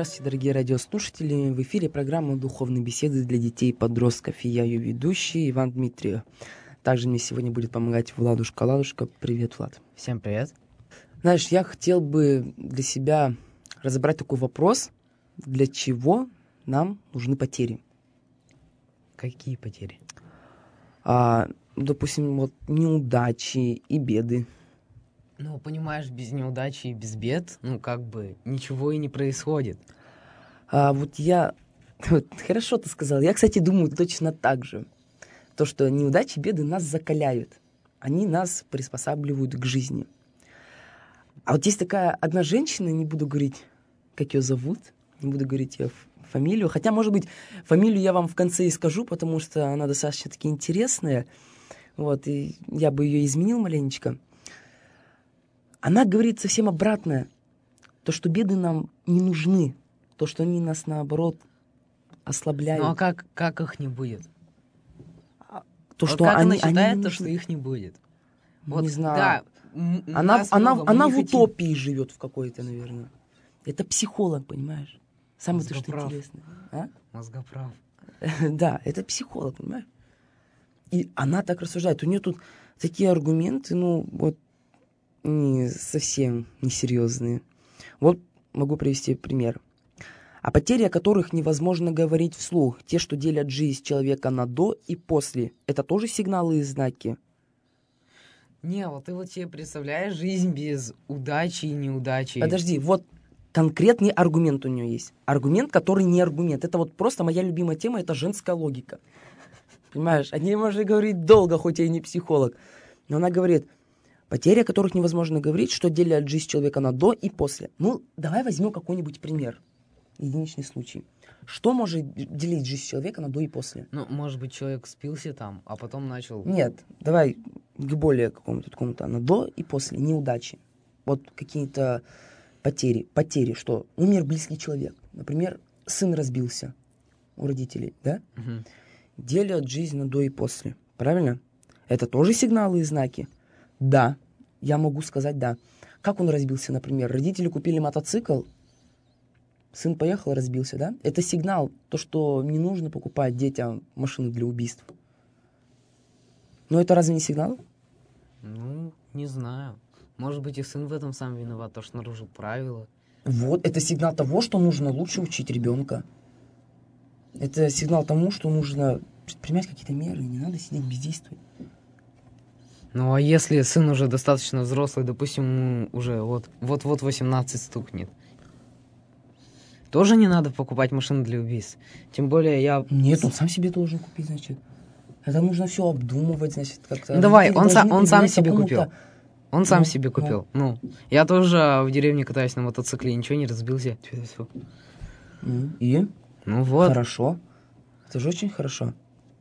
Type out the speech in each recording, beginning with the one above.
Здравствуйте, дорогие радиослушатели. В эфире программа «Духовные беседы для детей и подростков». И я ее ведущий Иван Дмитриев. Также мне сегодня будет помогать Владушка. Ладушка, привет, Влад. Всем привет. Знаешь, я хотел бы для себя разобрать такой вопрос. Для чего нам нужны потери? Какие потери? Допустим, вот неудачи и беды. Ну, понимаешь, без неудачи и без бед, ничего и не происходит. Вот хорошо ты сказал. Я, кстати, думаю точно так же. То, что неудачи и беды нас закаляют. Они нас приспосабливают к жизни. А вот есть такая одна женщина, не буду говорить, как ее зовут, не буду говорить ее фамилию. Хотя, может быть, фамилию я вам в конце и скажу, потому что она достаточно-таки интересная. Вот, и я бы ее изменил маленечко. Она говорит совсем обратное. То, что беды нам не нужны. То, что они нас, наоборот, ослабляют. Ну, а как их не будет? То, вот что как они, она считает, они то, что их не будет? Вот, не знаю. Да, Она в утопии живет в какой-то, наверное. Это психолог, понимаешь? Самое то, что интересное. Мозгоправ. Да, это психолог, понимаешь? И она так рассуждает. У нее тут такие аргументы, не совсем несерьезные. Вот могу привести пример. О потери, о которых невозможно говорить вслух. Те, что делят жизнь человека на до и после. Это тоже сигналы и знаки? Не, вот ты вот себе представляешь жизнь без удачи и неудачи. Подожди, вот конкретный аргумент у нее есть. Аргумент, который не аргумент. Это вот просто моя любимая тема, это женская логика. Понимаешь, о ней можно говорить долго, хоть я и не психолог. Но она говорит, потери, о которых невозможно говорить, что делят жизнь человека на до и после. Ну, давай возьмем какой-нибудь пример. Единичный случай. Что может делить жизнь человека на до и после? Ну, может быть, человек спился там, а потом начал... Нет, давай к более какому-то такому-то. На до и после. Неудачи. Вот какие-то потери. Потери, что умер близкий человек. Например, сын разбился у родителей, да? Угу. Делят жизнь на до и после. Правильно? Это тоже сигналы и знаки? Да. Я могу сказать да. Как он разбился, например? Родители купили мотоцикл, сын поехал, разбился, да? Это сигнал, то, что не нужно покупать детям машины для убийств. Но это разве не сигнал? Ну, не знаю. Может быть, и сын в этом сам виноват, то, что нарушил правила. Вот, это сигнал того, что нужно лучше учить ребенка. Это сигнал тому, что нужно предпринимать какие-то меры, не надо сидеть бездействовать. Ну, а если сын уже достаточно взрослый, допустим, ему уже вот-вот 18 стукнет, тоже не надо покупать машину для убийств. Тем более Нет, он сам себе должен купить, значит. Это нужно все обдумывать, значит, как-то. Ну, давай, он сам себе купил. Он сам себе купил. Я тоже в деревне катаюсь на мотоцикле, ничего не разбился. И? Ну вот. Хорошо. Это же очень хорошо.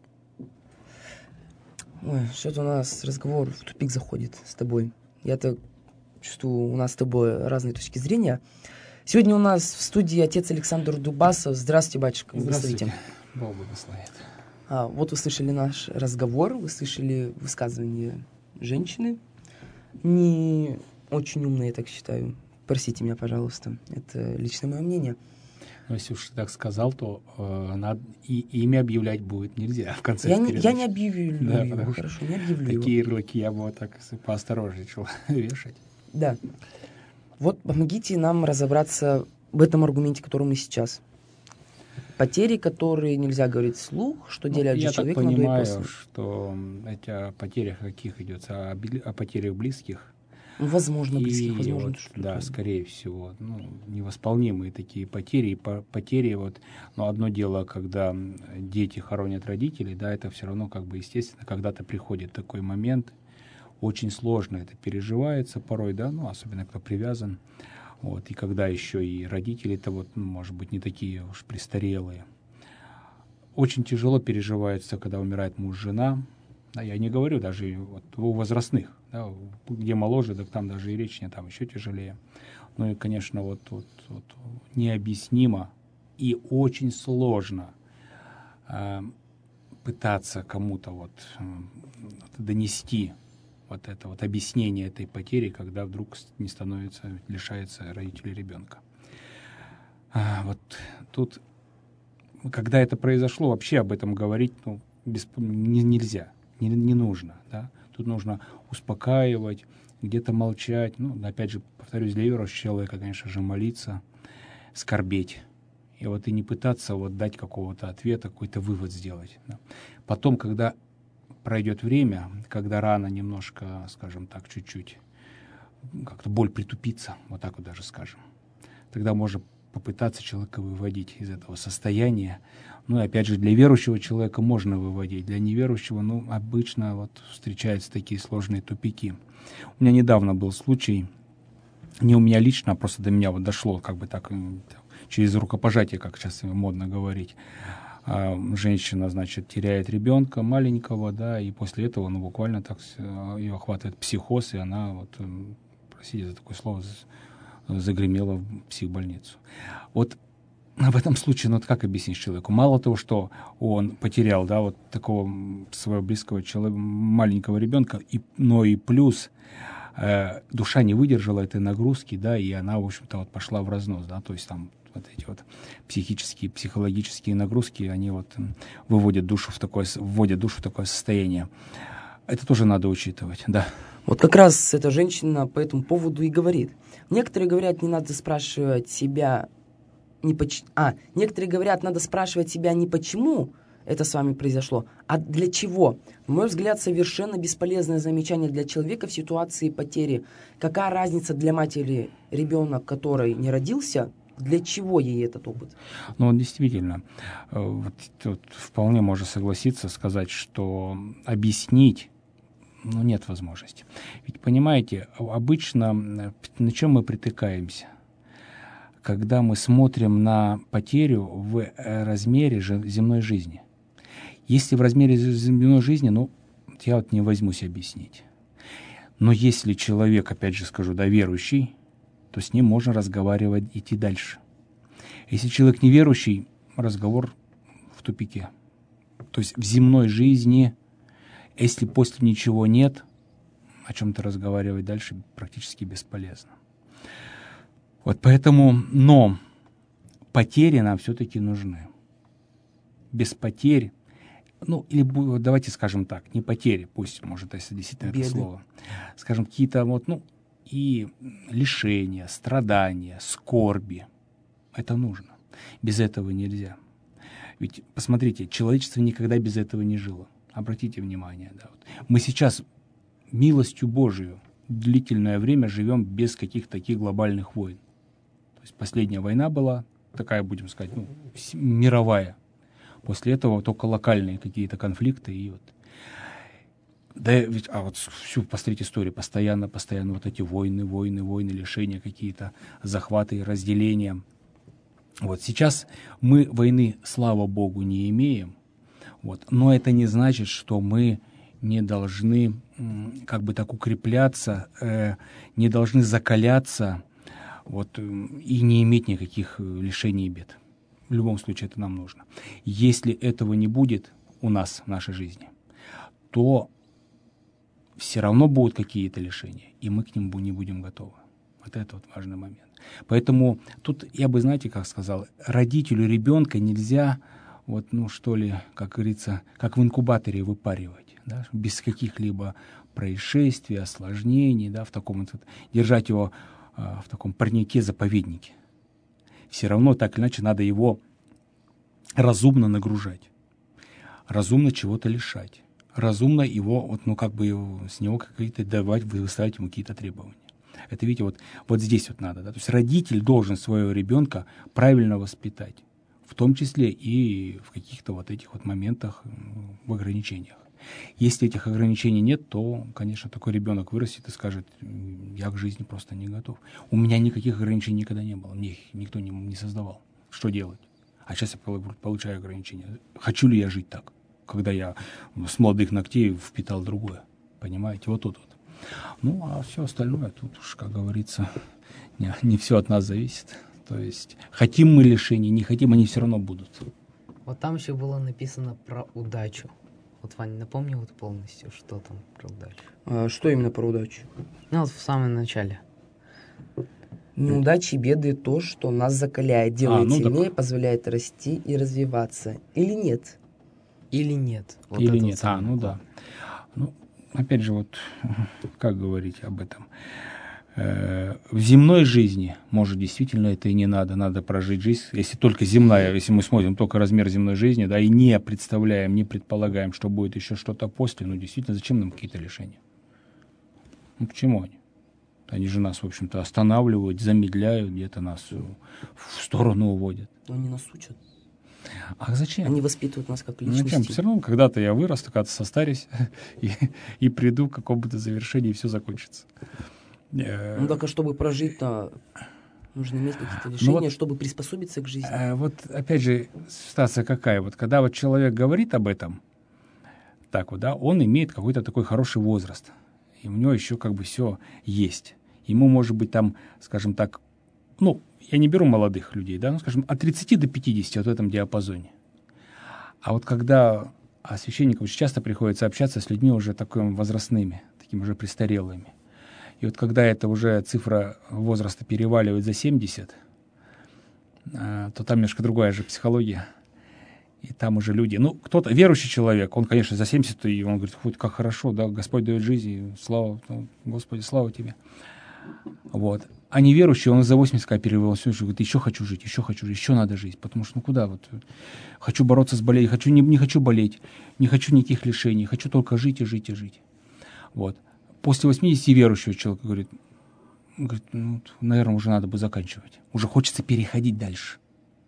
Ой, что-то у нас разговор в тупик заходит с тобой. Я-то чувствую, у нас с тобой разные точки зрения. Сегодня у нас в студии отец Александр Дубасов. Здравствуйте, батюшка. Здравствуйте. Бог благословит. Вот вы слышали наш разговор, вы слышали высказывание женщины. Не очень умная, я так считаю. Простите меня, пожалуйста. Это личное мое мнение. Но если уж ты так сказал, то надо и имя объявлять будет нельзя в конце передачи. Я не объявлю его. Хорошо, не объявлю его. Такие ярлыки я бы вот так поосторожничал вешать. Да. Вот помогите нам разобраться в этом аргументе, который мы сейчас. Потери, которые нельзя говорить вслух, что делят же человека на до и после. Я так понимаю, что эти о потерях каких идется, о потерях близких. Возможно, близких, возможно. Да, скорее всего. Невосполнимые такие потери. Потери одно дело, когда дети хоронят родителей, да, это все равно естественно, когда-то приходит такой момент, очень сложно это переживается порой, да, особенно кто привязан. И когда еще и родители-то может быть, не такие уж престарелые. Очень тяжело переживается, когда умирает муж, жена. Да, я не говорю даже у возрастных, да, где моложе, так там даже и речь нет, там еще тяжелее. Ну и, конечно, необъяснимо и очень сложно пытаться кому-то донести это объяснение этой потери, когда вдруг лишается родителей ребенка. Вот тут, когда это произошло, вообще об этом говорить нельзя, не нужно. Да? Тут нужно успокаивать, где-то молчать. Ну, опять же, повторюсь, для верующего человека, конечно же, молиться, скорбеть. И не пытаться дать какого-то ответа, какой-то вывод сделать. Да. Потом, когда пройдет время, когда рана немножко, скажем так, чуть-чуть, как-то боль притупится, вот так вот даже скажем, тогда можно попытаться человека выводить из этого состояния. Ну и опять же, для верующего человека можно выводить, для неверующего, обычно встречаются такие сложные тупики. У меня недавно был случай, не у меня лично, а просто до меня дошло, как бы так, через рукопожатие, как сейчас модно говорить. Женщина, значит, теряет ребенка маленького, да, и после этого, буквально так ее охватывает психоз, и она, простите за такое слово, загремела в психбольницу. В этом случае, как объяснить человеку? Мало того, что он потерял, да, такого своего близкого человека, маленького ребенка, но и плюс душа не выдержала этой нагрузки, да, и она, в общем-то, пошла в разнос, да, то есть там эти психические, психологические нагрузки, они вводят душу в такое состояние. Это тоже надо учитывать, да. Вот как раз эта женщина по этому поводу и говорит. Некоторые говорят, не надо спрашивать себя некоторые говорят, надо спрашивать себя не почему это с вами произошло, а для чего. На мой взгляд, совершенно бесполезное замечание для человека в ситуации потери. Какая разница для матери, ребенок, который не родился, для чего ей этот опыт? Действительно, тут вполне можно согласиться, сказать, что объяснить нет возможности. Ведь, понимаете, обычно на чем мы притыкаемся? Когда мы смотрим на потерю в размере земной жизни. Если в размере земной жизни, я не возьмусь объяснить. Но если человек, опять же скажу, верующий, то с ним можно разговаривать, идти дальше. Если человек неверующий, разговор в тупике. То есть в земной жизни, если после ничего нет, о чем-то разговаривать дальше практически бесполезно. Поэтому, но потери нам все-таки нужны. Без потерь, или давайте скажем так, не потери, пусть, может, если действительно это слово, скажем, какие-то и лишения, страдания, скорби. Это нужно. Без этого нельзя. Ведь, посмотрите, человечество никогда без этого не жило. Обратите внимание. Да, мы сейчас милостью Божию длительное время живем без каких-то таких глобальных войн. То есть последняя война была такая, будем сказать, мировая. После этого только локальные какие-то конфликты. Всю посмотрите историю, постоянно эти войны, лишения какие-то, захваты, разделения. Сейчас мы войны, слава Богу, не имеем, но это не значит, что мы не должны так укрепляться, не должны закаляться и не иметь никаких лишений и бед. В любом случае это нам нужно. Если этого не будет у нас в нашей жизни, то все равно будут какие-то лишения, и мы к ним не будем готовы. Это важный момент. Поэтому тут я бы, знаете, как сказал, родителю ребенка нельзя, как говорится, как в инкубаторе выпаривать, да, без каких-либо происшествий, осложнений, да, держать его в таком парнике-заповеднике. Все равно так или иначе надо его разумно нагружать, разумно чего-то лишать, разумно его, с него какие-то давать, выставлять ему какие-то требования. Это, видите, здесь надо. Да? То есть родитель должен своего ребенка правильно воспитать, в том числе и в каких-то этих моментах, в ограничениях. Если этих ограничений нет, то, конечно, такой ребенок вырастет и скажет, я к жизни просто не готов. У меня никаких ограничений никогда не было, мне их никто не создавал. Что делать? А сейчас я получаю ограничения. Хочу ли я жить так, когда я с молодых ногтей впитал другое? Понимаете? Тут. А все остальное, тут уж, как говорится, не все от нас зависит. То есть хотим мы лишений, не хотим, они все равно будут. Там еще было написано про удачу. Вань, напомни полностью, что там про удачу. Что именно про удачу? В самом начале. Неудачи и беды то, что нас закаляет, делает ну сильнее, так. позволяет расти и развиваться. Или нет? Или нет. Вот Или это вот нет. самое Ну главное. да. Ну, опять же, вот как говорить об этом? В земной жизни, может, действительно это и не надо. Надо прожить жизнь, если только земная, если мы смотрим только размер земной жизни, да, и не представляем, не предполагаем, что будет еще что-то после, ну, действительно, зачем нам какие-то лишения? Ну, к чему они? Они же нас, в общем-то, останавливают, замедляют, где-то нас в сторону уводят. Но они нас учат. А зачем? Они воспитывают нас как Ну, зачем? личности. Все равно когда-то я вырасту, когда-то состарюсь и приду к какому-то завершению, и все закончится. Ну так, а чтобы прожить-то, нужно иметь какие-то Ну решения, вот, чтобы приспособиться к жизни. Вот опять же ситуация какая? Вот когда вот человек говорит об этом, так вот, да, он имеет какой-то такой хороший возраст, и у него еще как бы все есть. Ему может быть там, скажем так, ну, я не беру молодых людей, да, ну, скажем, от 30 до 50 вот в этом диапазоне. А вот когда священнику очень часто приходится общаться с людьми уже такими возрастными, такими уже престарелыми. И вот когда эта уже цифра возраста переваливает за 70, то там немножко другая же психология. И там уже люди, ну, кто-то, верующий человек, он, конечно, за 70, и он говорит, хоть как хорошо, да, Господь дает жизнь, и слава, Господи, слава тебе. Вот. А неверующий, он за 80 перевелся, говорит, еще хочу жить, еще надо жить, потому что, ну, куда вот, хочу бороться с болезнью, не хочу болеть, не хочу никаких лишений, хочу только жить и жить и жить. Вот. После 80 верующего человека говорит, ну, наверное, уже надо бы заканчивать. Уже хочется переходить дальше.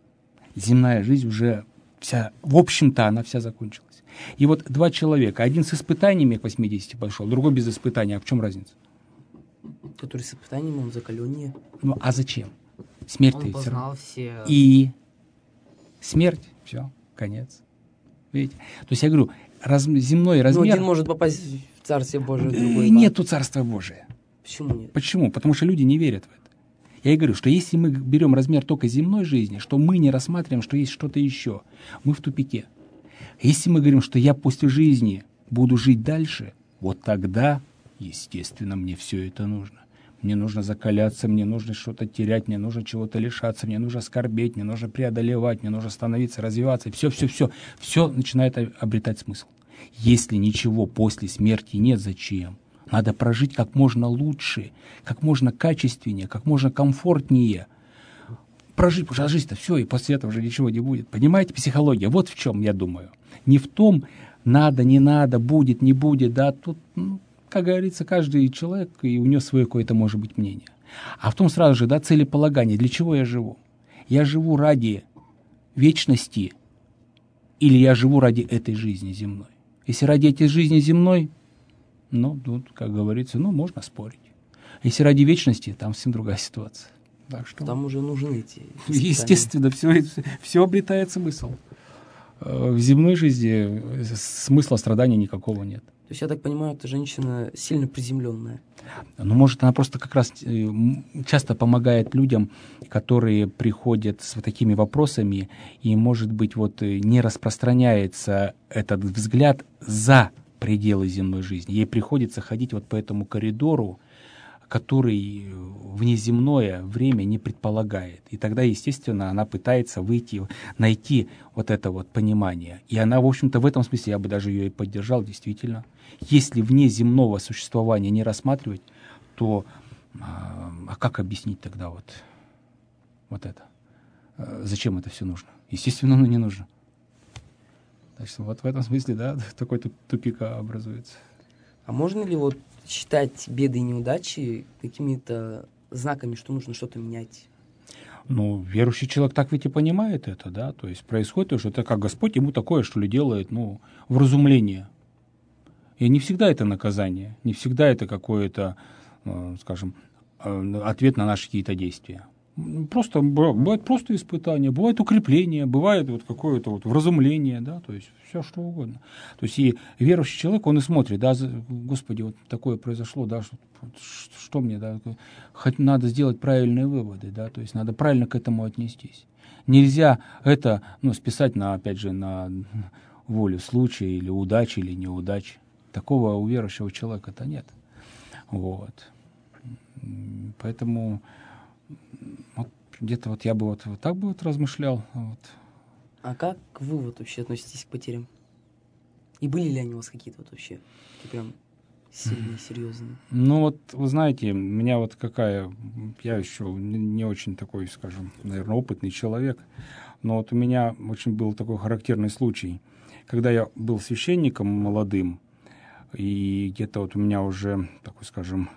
Земная жизнь уже вся, в общем-то, она вся закончилась. И вот два человека, один с испытаниями к 80 пошел, другой без испытаний. А в чем разница? Который с испытанием, он закаленнее. Ну, а зачем? Смерть-то Он и все равно. познал все... И смерть, все, конец. Видите? То есть я говорю, земной Ну, размер... один может попасть в Царствие Божие, другой... Нету Царства Божия. Почему нет? Почему? Потому что люди не верят в это. Я и говорю, что если мы берем размер только земной жизни, что мы не рассматриваем, что есть что-то еще, мы в тупике. Если мы говорим, что я после жизни буду жить дальше, вот тогда, естественно, мне все это нужно. Мне нужно закаляться, мне нужно что-то терять, мне нужно чего-то лишаться, мне нужно скорбеть, мне нужно преодолевать, мне нужно становиться, развиваться. Все начинает обретать смысл. Если ничего после смерти нет, зачем? Надо прожить как можно лучше, как можно качественнее, как можно комфортнее. Прожить, потому что жизнь-то все, и после этого уже ничего не будет. Понимаете, психология? Вот в чем, я думаю. Не в том, надо, не надо, будет, не будет, да, тут, как говорится, каждый человек, и у него свое какое-то может быть мнение. А в том сразу же, да, целеполагание, для чего я живу? Я живу ради вечности или я живу ради этой жизни земной? Если ради этой жизни земной, ну, тут, как говорится, можно спорить. Если ради вечности, там совсем другая ситуация. Так что, Там уже нужны эти испытания. естественно, все обретает смысл. В земной жизни смысла страдания никакого нет. То есть, я так понимаю, эта женщина сильно приземленная. Ну, может, она просто как раз часто помогает людям, которые приходят с вот такими вопросами, и, может быть, вот не распространяется этот взгляд за пределы земной жизни. Ей приходится ходить вот по этому коридору, который внеземное время не предполагает. И тогда, естественно, она пытается найти вот это вот понимание. И она, в общем-то, в этом смысле, я бы даже ее и поддержал, действительно. Если внеземного существования не рассматривать, то как объяснить тогда вот это? Зачем это все нужно? Естественно, оно не нужно. Так что вот в этом смысле, да, такой тупик образуется. А можно ли вот считать беды и неудачи какими-то знаками, что нужно что-то менять? Ну, верующий человек так ведь и понимает это, да, то есть происходит то, что это как Господь ему такое, что ли, делает, вразумление. И не всегда это наказание, не всегда это какое-то, скажем, ответ на наши какие-то действия. Просто бывает просто испытание, бывает укрепление, бывает вот какое-то вот вразумление, да, то есть все что угодно. То есть и верующий человек, он и смотрит, да, Господи, вот такое произошло, да, что мне, да, хоть надо сделать правильные выводы, да, то есть надо правильно к этому отнестись. Нельзя это, списать опять же, на волю случая или удачи, или неудачи. Такого у верующего человека-то нет. Вот. Поэтому Вот где-то вот я бы вот так бы вот размышлял. Вот. А как вы вот вообще относитесь к потерям? И были ли они у вас какие-то вот вообще такие прям сильные, серьезные? Ну вот, вы знаете, у меня вот какая... Я еще не очень такой, скажем, наверное, опытный человек, но вот у меня очень был такой характерный случай. Когда я был священником молодым, и где-то вот у меня уже, такой, скажем,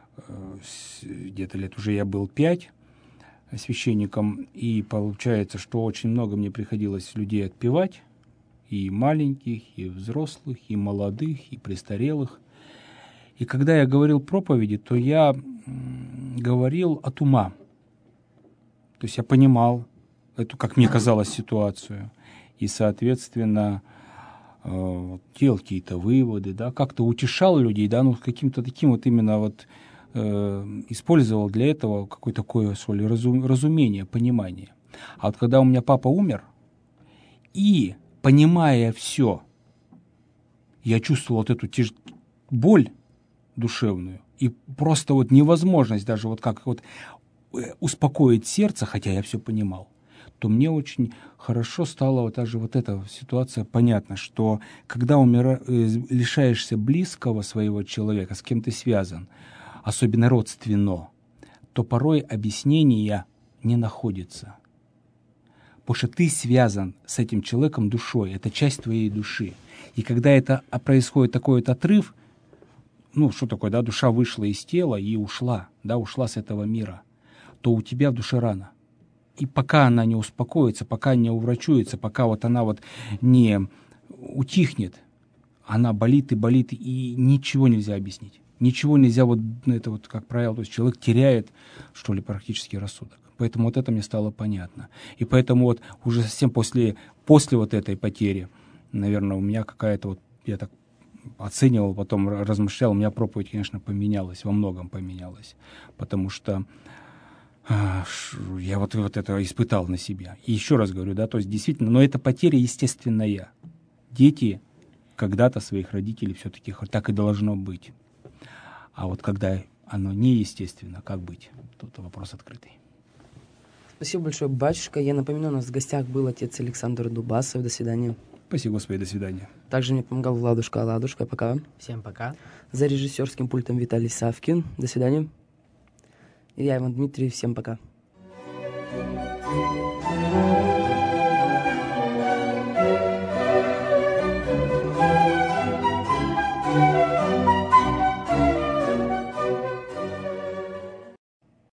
где-то лет уже я был 5 священником, и получается, что очень много мне приходилось людей отпевать, и маленьких, и взрослых, и молодых, и престарелых. И когда я говорил проповеди, то я говорил от ума. То есть я понимал эту, как мне казалось, ситуацию. И, соответственно, делал какие-то выводы, да, как-то утешал людей, да, ну, каким-то таким вот именно вот использовал для этого какое-то такое, что ли, разумение, понимание. А вот когда у меня папа умер, и, понимая все, я чувствовал вот эту боль душевную, и просто вот невозможность даже вот как вот успокоить сердце, хотя я все понимал, то мне очень хорошо стала вот даже вот эта ситуация понятна, что когда лишаешься близкого своего человека, с кем ты связан, особенно родственно, то порой объяснения не находится. Потому что ты связан с этим человеком душой, это часть твоей души. И когда это происходит такой вот отрыв, ну, что такое, да, душа вышла из тела и ушла, да, ушла с этого мира, то у тебя в душе рана. И пока она не успокоится, пока не уврачуется, пока вот она вот не утихнет, она болит, и ничего нельзя объяснить. Ничего нельзя, вот это вот, как правило, то есть человек теряет, что ли, практически рассудок. Поэтому вот это мне стало понятно. И поэтому вот уже совсем после вот этой потери, наверное, у меня какая-то вот, я так оценивал, потом размышлял, у меня проповедь, конечно, поменялась, во многом поменялась. Потому что я вот это испытал на себе. И еще раз говорю, да, то есть действительно, но это потеря естественная. Дети когда-то своих родителей все-таки так и должно быть. А вот когда оно неестественно, как быть? Тут вопрос открытый. Спасибо большое, батюшка. Я напоминаю, у нас в гостях был отец Александр Дубасов. До свидания. Спасибо, Господи, до свидания. Также мне помогал Владушка Аладушка. Пока. Всем пока. За режиссерским пультом Виталий Савкин. До свидания. И я, Иван Дмитриев. Всем пока. Thank you.